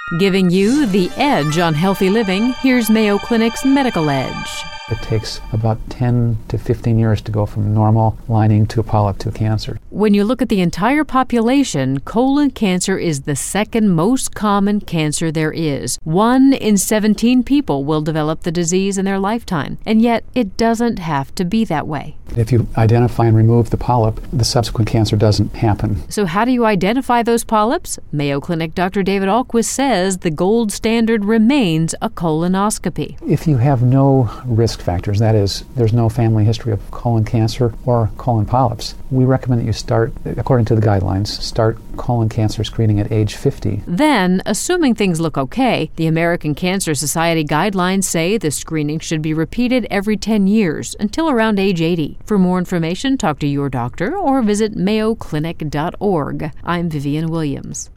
Giving you the edge on healthy living, here's Mayo Clinic's Medical Edge. It takes about 10 to 15 years to go from normal lining to a polyp to cancer. When you look at the entire population, colon cancer is the second most common cancer there is. 1 in 17 people will develop the disease in their lifetime, and yet it doesn't have to be that way. If you identify and remove the polyp, the subsequent cancer doesn't happen. So how do you identify those polyps? Mayo Clinic Dr. David Ahlquist says the gold standard remains a colonoscopy. If you have no risk factors, that is, there's no family history of colon cancer or colon polyps, we recommend that you start, according to the guidelines, start colon cancer screening at age 50. Then, assuming things look okay, the American Cancer Society guidelines say the screening should be repeated every 10 years until around age 80. For more information, talk to your doctor or visit mayoclinic.org. I'm Vivian Williams.